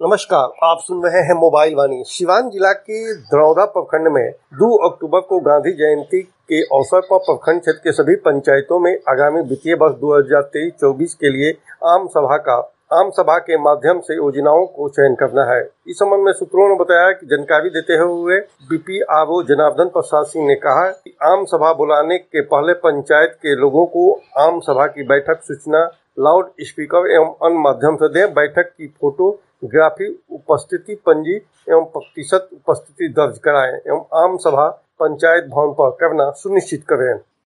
नमस्कार, आप सुन रहे हैं मोबाइल वाणी। सिवान जिला के दरौदा प्रखंड में 2 अक्टूबर को गांधी जयंती के अवसर पर प्रखंड क्षेत्र के सभी पंचायतों में आगामी वित्तीय वर्ष 2023-24 के लिए आम सभा के माध्यम से योजनाओं को चयन करना है। इस संबंध में सूत्रों ने बताया कि जानकारी देते हुए बीपीआरओ जनार्दन प्रसाद सिंह ने कहा कि आम सभा बुलाने के पहले पंचायत के लोगों को आम सभा की बैठक सूचना लाउड स्पीकर एवं अन्य माध्यम से दें। बैठक की फोटोग्राफी, उपस्थिति पंजी एवं प्रतिशत उपस्थिति दर्ज कराएं एवं आम सभा पंचायत भवन पर करना सुनिश्चित करें।